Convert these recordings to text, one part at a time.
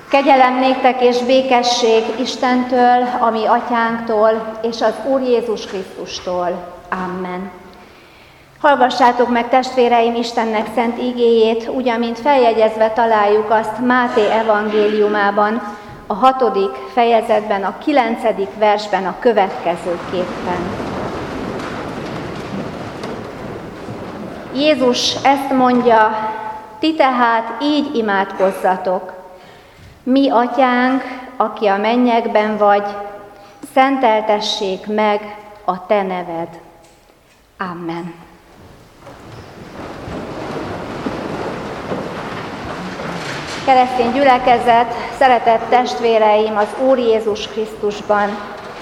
Kegyelem néktek és békesség Istentől, a mi atyánktól, és az Úr Jézus Krisztustól. Amen. Hallgassátok meg, testvéreim, Istennek szent igéjét, úgy, amint feljegyezve találjuk azt Máté evangéliumában, a 6. fejezetben, a 9. versben a következőképpen. Jézus ezt mondja: ti tehát így imádkozzatok: mi atyánk, aki a mennyekben vagy, szenteltessék meg a te neved. Amen. Keresztény gyülekezet, szeretett testvéreim az Úr Jézus Krisztusban,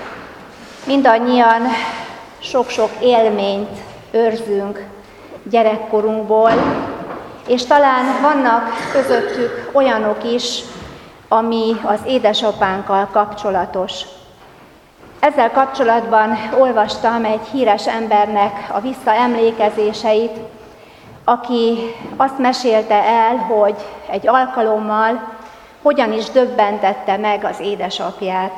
mindannyian sok-sok élményt őrzünk gyerekkorunkból, és talán vannak közöttük olyanok is, ami az édesapánkkal kapcsolatos. Ezzel kapcsolatban olvastam egy híres embernek a visszaemlékezéseit, aki azt mesélte el, hogy egy alkalommal hogyan is döbbentette meg az édesapját.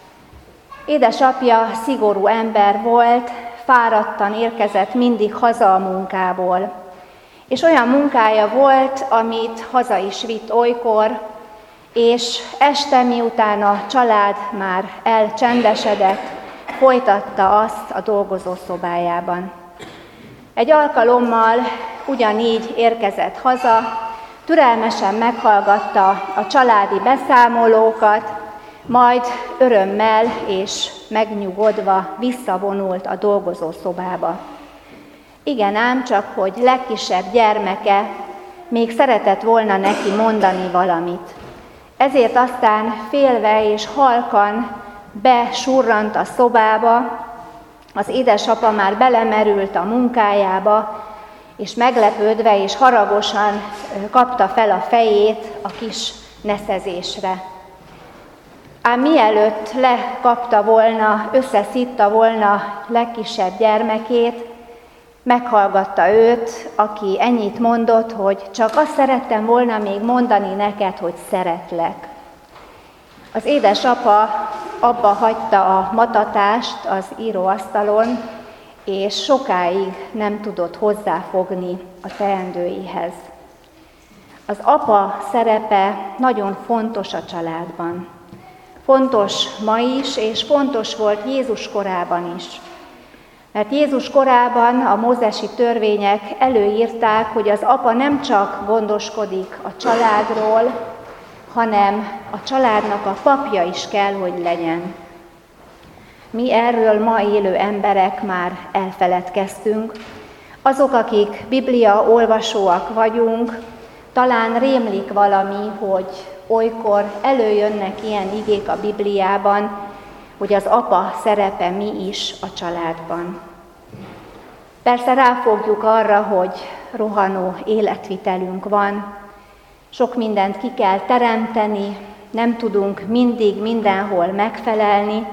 Édesapja szigorú ember volt, fáradtan érkezett mindig haza a munkából. És olyan munkája volt, amit haza is vitt olykor, és este, miután a család már elcsendesedett, folytatta azt a dolgozószobájában. Egy alkalommal ugyanígy érkezett haza, türelmesen meghallgatta a családi beszámolókat, majd örömmel és megnyugodva visszavonult a dolgozószobába. Igen ám, csak hogy legkisebb gyermeke még szeretett volna neki mondani valamit. Ezért aztán félve és halkan besurrant a szobába, az édesapa már belemerült a munkájába, és meglepődve és haragosan kapta fel a fejét a kis neszezésre. Ám mielőtt lekapta volna, összeszitta volna legkisebb gyermekét, meghallgatta őt, aki ennyit mondott, hogy csak azt szerettem volna még mondani neked, hogy szeretlek. Az édesapa abba hagyta a matatást az íróasztalon, és sokáig nem tudott hozzáfogni a teendőihez. Az apa szerepe nagyon fontos a családban. Fontos ma is, és fontos volt Jézus korában is. Mert Jézus korában a mózesi törvények előírták, hogy az apa nem csak gondoskodik a családról, hanem a családnak a papja is kell, hogy legyen. Mi erről ma élő emberek már elfeledkeztünk. Azok, akik Biblia olvasóak vagyunk, talán rémlik valami, hogy olykor előjönnek ilyen igék a Bibliában, hogy az apa szerepe mi is a családban. Persze ráfogjuk arra, hogy rohanó életvitelünk van, sok mindent ki kell teremteni, nem tudunk mindig mindenhol megfelelni,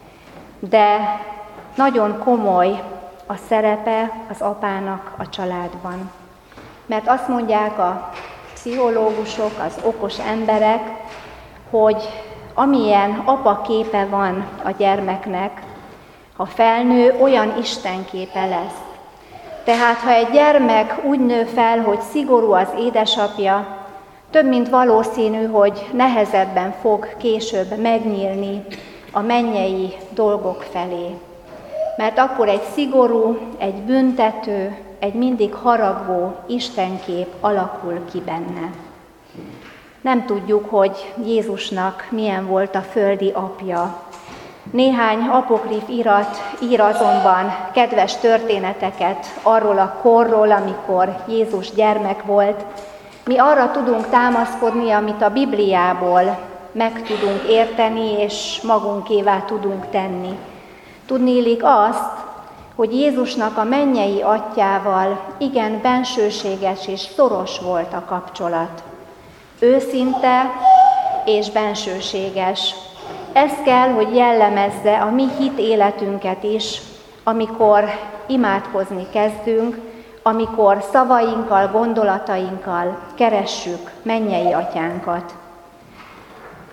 de nagyon komoly a szerepe az apának a családban. Mert azt mondják a pszichológusok, az okos emberek, hogy amilyen apa képe van a gyermeknek, ha felnő, olyan Isten képe lesz. Tehát ha egy gyermek úgy nő fel, hogy szigorú az édesapja, több mint valószínű, hogy nehezebben fog később megnyílni a mennyei dolgok felé. Mert akkor egy szigorú, egy büntető, egy mindig haragvó Istenkép alakul ki benne. Nem tudjuk, hogy Jézusnak milyen volt a földi apja. Néhány apokrif irat ír azonban kedves történeteket arról a korról, amikor Jézus gyermek volt. Mi arra tudunk támaszkodni, amit a Bibliából meg tudunk érteni, és magunkévá tudunk tenni. Tudniillik azt, hogy Jézusnak a mennyei atyával igen bensőséges és szoros volt a kapcsolat. Őszinte és bensőséges. Ez kell, hogy jellemezze a mi hit életünket is, amikor imádkozni kezdünk, amikor szavainkkal, gondolatainkkal keressük mennyei atyánkat.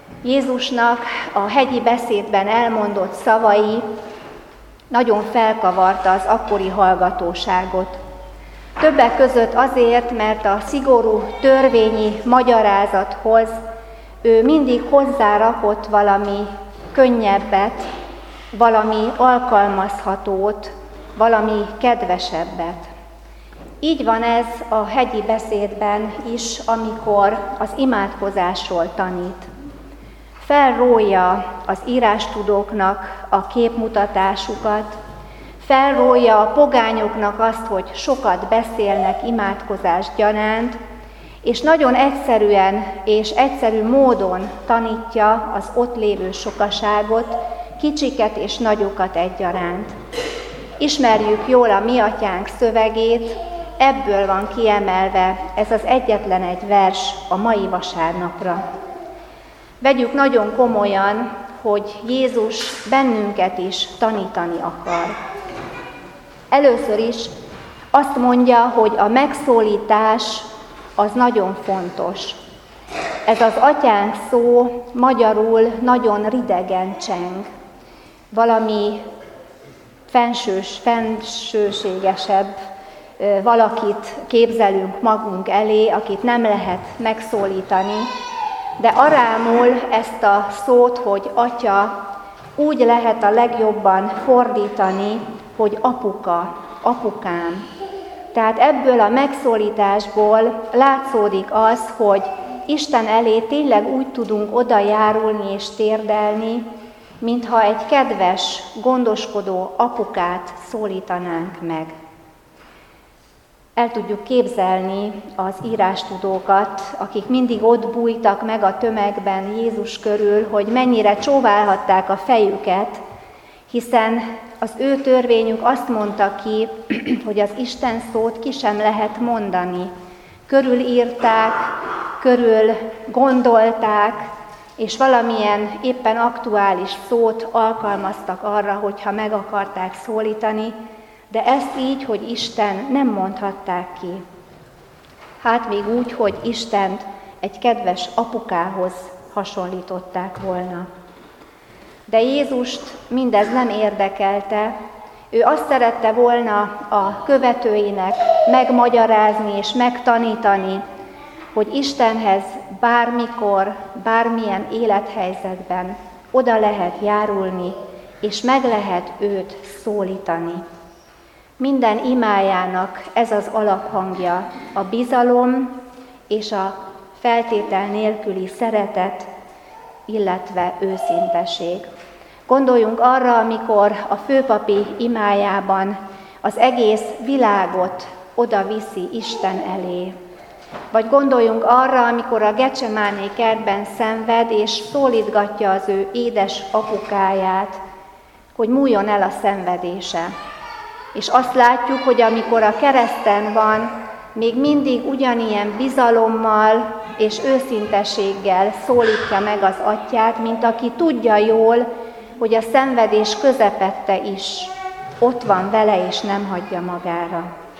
Jézusnak a hegyi beszédben elmondott szavai nagyon felkavarta az akkori hallgatóságot. Többek között azért, mert a szigorú törvényi magyarázathoz ő mindig hozzárakott valami könnyebbet, valami alkalmazhatót, valami kedvesebbet. Így van ez a hegyi beszédben is, amikor az imádkozásról tanít. Felrója az írástudóknak a képmutatásukat, felrója a pogányoknak azt, hogy sokat beszélnek imádkozás gyanánt, és nagyon egyszerűen és egyszerű módon tanítja az ott lévő sokaságot, kicsiket és nagyokat egyaránt. Ismerjük jól a Mi Atyánk szövegét, ebből van kiemelve ez az egyetlen egy vers a mai vasárnapra. Vegyük nagyon komolyan, hogy Jézus bennünket is tanítani akar. Először is azt mondja, hogy a megszólítás az nagyon fontos. Ez az atyánk szó magyarul nagyon ridegen cseng. Valami fensőségesebb valakit képzelünk magunk elé, akit nem lehet megszólítani, de arámul ezt a szót, hogy atya, úgy lehet a legjobban fordítani, hogy apuka, apukám. Tehát ebből a megszólításból látszódik az, hogy Isten elé tényleg úgy tudunk oda járulni és térdelni, mintha egy kedves, gondoskodó apukát szólítanánk meg. El tudjuk képzelni az írástudókat, akik mindig ott bújtak meg a tömegben Jézus körül, hogy mennyire csóválhatták a fejüket, hiszen az ő törvényük azt mondta ki, hogy az Isten szót ki sem lehet mondani. Körülírták, körül gondolták, és valamilyen éppen aktuális szót alkalmaztak arra, hogyha meg akarták szólítani, de ezt így, hogy Isten nem mondhatták ki. Hát még úgy, hogy Istent egy kedves apukához hasonlították volna. De Jézust mindez nem érdekelte, ő azt szerette volna a követőinek megmagyarázni és megtanítani, hogy Istenhez bármikor, bármilyen élethelyzetben oda lehet járulni, és meg lehet őt szólítani. Minden imájának ez az alaphangja, a bizalom és a feltétel nélküli szeretet, illetve őszinteség. Gondoljunk arra, amikor a főpapi imájában az egész világot oda viszi Isten elé. Vagy gondoljunk arra, amikor a Gecsemáné kertben szenved, és szólítgatja az ő édes apukáját, hogy múljon el a szenvedése. És azt látjuk, hogy amikor a kereszten van, még mindig ugyanilyen bizalommal és őszintességgel szólítja meg az atyát, mint aki tudja jól, hogy a szenvedés közepette is ott van vele, és nem hagyja magára.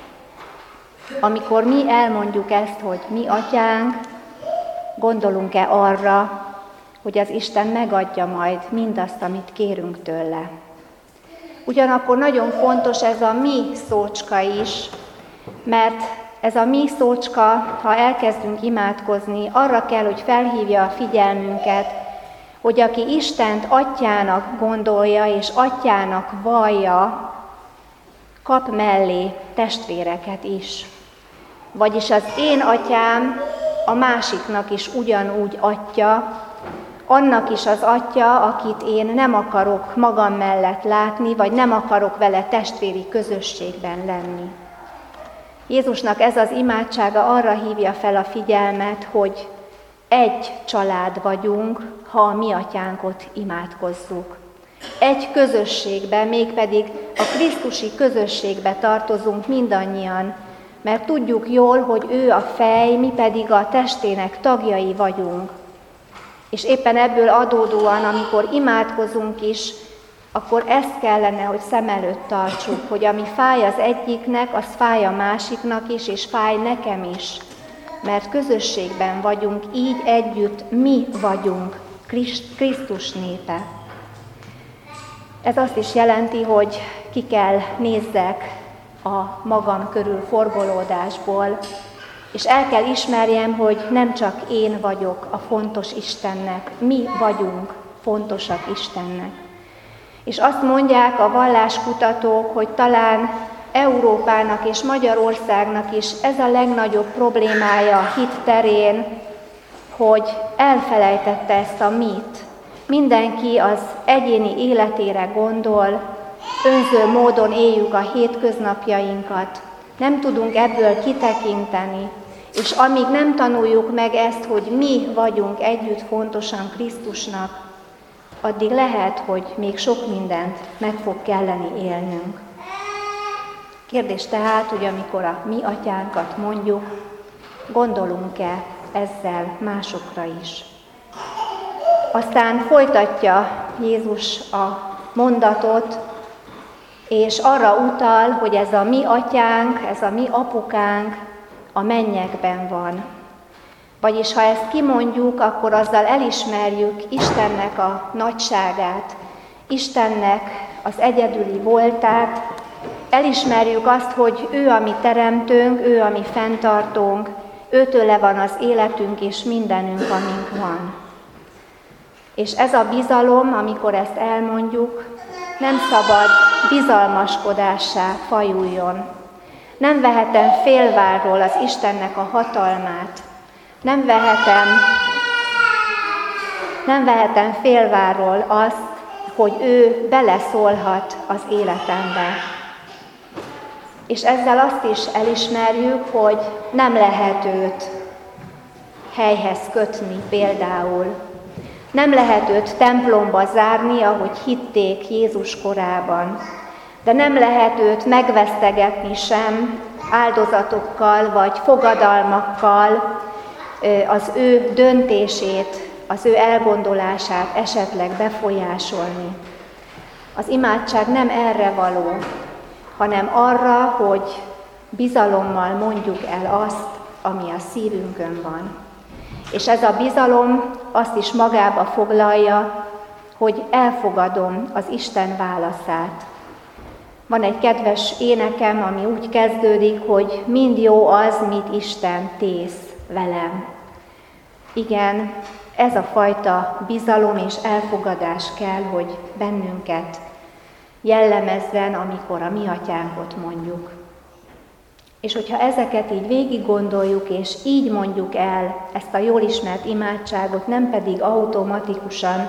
Amikor mi elmondjuk ezt, hogy Mi Atyánk, gondolunk-e arra, hogy az Isten megadja majd mindazt, amit kérünk tőle. Ugyanakkor nagyon fontos ez a mi szócska is, mert ez a mi szócska, ha elkezdünk imádkozni, arra kell, hogy felhívja a figyelmünket, hogy aki Istent atyának gondolja és atyának vallja, kap mellé testvéreket is. Vagyis az én atyám a másiknak is ugyanúgy atya, annak is az atya, akit én nem akarok magam mellett látni, vagy nem akarok vele testvéri közösségben lenni. Jézusnak ez az imádsága arra hívja fel a figyelmet, hogy egy család vagyunk, ha a Mi Atyánkot imádkozzuk. Egy közösségbe, mégpedig a krisztusi közösségbe tartozunk mindannyian, mert tudjuk jól, hogy ő a fej, mi pedig a testének tagjai vagyunk. És éppen ebből adódóan, amikor imádkozunk is, akkor ezt kellene, hogy szem előtt tartsuk, hogy ami fáj az egyiknek, az fáj a másiknak is, és fáj nekem is. Mert közösségben vagyunk, így együtt mi vagyunk Krisztus népe. Ez azt is jelenti, hogy ki kell nézzek a magam körül forgolódásból, és el kell ismerjem, hogy nem csak én vagyok a fontos Istennek, mi vagyunk fontosak Istennek. És azt mondják a valláskutatók, hogy talán Európának és Magyarországnak is ez a legnagyobb problémája a hit terén, hogy elfelejtette ezt a mit. Mindenki az egyéni életére gondol, önző módon éljük a hétköznapjainkat, nem tudunk ebből kitekinteni, és amíg nem tanuljuk meg ezt, hogy mi vagyunk együtt fontosan Krisztusnak, addig lehet, hogy még sok mindent meg fog kelleni élnünk. Kérdés tehát, hogy amikor a mi atyánkat mondjuk, gondolunk-e ezzel másokra is. Aztán folytatja Jézus a mondatot, és arra utal, hogy ez a mi atyánk, ez a mi apukánk a mennyekben van. Vagyis ha ezt kimondjuk, akkor azzal elismerjük Istennek a nagyságát, Istennek az egyedüli voltát, elismerjük azt, hogy ő a mi teremtőnk, ő a mi fenntartónk, őtőle van az életünk és mindenünk, amink van. És ez a bizalom, amikor ezt elmondjuk, nem szabad bizalmaskodássá fajuljon. Nem vehetem félvárról az Istennek a hatalmát. Nem vehetem félvárról azt, hogy ő beleszólhat az életembe. És ezzel azt is elismerjük, hogy nem lehet őt helyhez kötni például. Nem lehet őt templomba zárni, ahogy hitték Jézus korában. De nem lehet őt megvesztegetni sem áldozatokkal vagy fogadalmakkal, az ő döntését, az ő elgondolását esetleg befolyásolni. Az imádság nem erre való, hanem arra, hogy bizalommal mondjuk el azt, ami a szívünkön van. És ez a bizalom azt is magába foglalja, hogy elfogadom az Isten válaszát. Van egy kedves énekem, ami úgy kezdődik, hogy mind jó az, mit Isten tész velem. Igen, ez a fajta bizalom és elfogadás kell, hogy bennünket jellemezzen, amikor a mi atyánkot mondjuk. És hogyha ezeket így végig gondoljuk, és így mondjuk el ezt a jól ismert imádságot, nem pedig automatikusan,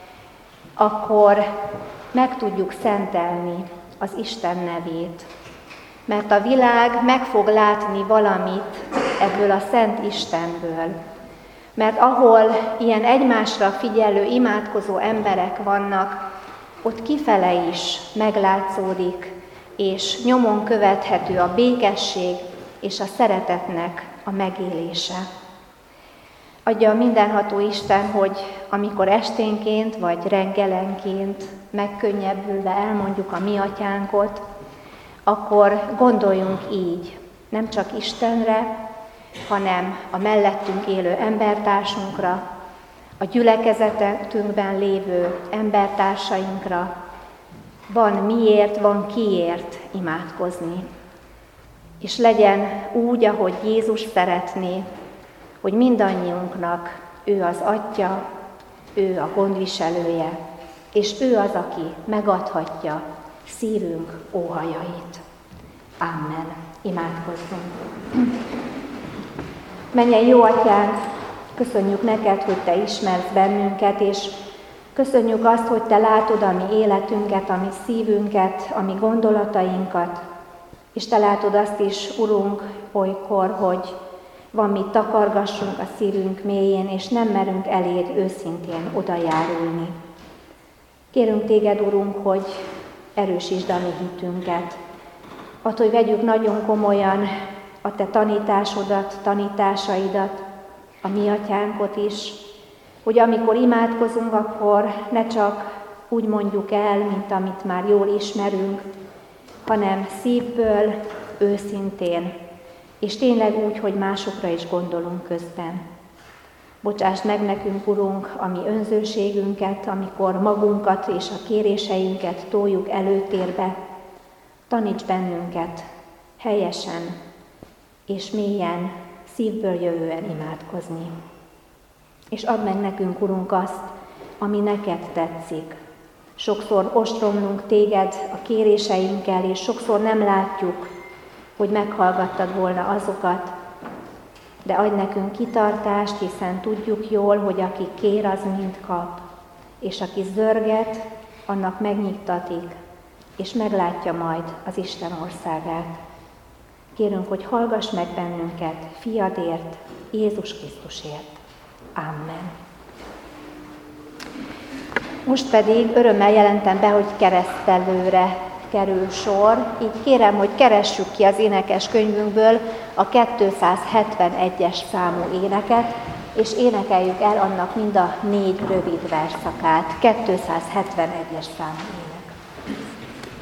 akkor meg tudjuk szentelni az Isten nevét. Mert a világ meg fog látni valamit ebből a Szent Istenből. Mert ahol ilyen egymásra figyelő, imádkozó emberek vannak, ott kifele is meglátszódik, és nyomon követhető a békesség és a szeretetnek a megélése. Adja a mindenható Isten, hogy amikor esténként vagy reggelenként megkönnyebbülve elmondjuk a mi atyánkot, akkor gondoljunk így, nem csak Istenre, hanem a mellettünk élő embertársunkra, a gyülekezetünkben lévő embertársainkra. Van miért, van kiért imádkozni. És legyen úgy, ahogy Jézus szeretné, hogy mindannyiunknak ő az Atya, ő a gondviselője, és ő az, aki megadhatja szívünk óhajait. Amen. Imádkozzunk. Mennyei jó Atyánk, köszönjük neked, hogy te ismersz bennünket, és köszönjük azt, hogy te látod a mi életünket, a mi szívünket, a mi gondolatainkat, és te látod azt is, Urunk, olykor, hogy van mit takargassunk a szívünk mélyén, és nem merünk eléd őszintén odajárulni. Kérünk téged, Urunk, hogy erősítsd a mi hitünket. Add, hogy vegyük nagyon komolyan a te tanításodat, tanításaidat, a mi atyánkot is, hogy amikor imádkozunk, akkor ne csak úgy mondjuk el, mint amit már jól ismerünk, hanem szívből, őszintén, és tényleg úgy, hogy másokra is gondolunk közben. Bocsásd meg nekünk, Urunk, a mi önzőségünket, amikor magunkat és a kéréseinket toljuk előtérbe. Taníts bennünket helyesen és mélyen, szívből jövően imádkozni. És add meg nekünk, Urunk, azt, ami neked tetszik. Sokszor ostromlunk téged a kéréseinkkel, és sokszor nem látjuk, hogy meghallgattad volna azokat, de adj nekünk kitartást, hiszen tudjuk jól, hogy aki kér, az mind kap, és aki zörget, annak megnyittatik, és meglátja majd az Isten országát. Kérünk, hogy hallgass meg bennünket, fiadért, Jézus Krisztusért. Amen. Most pedig örömmel jelentem be, hogy keresztelőre kerül sor. Így kérem, hogy keressük ki az énekes könyvünkből a 271-es számú éneket, és énekeljük el annak mind a 4 rövid versszakát. 271-es számú ének.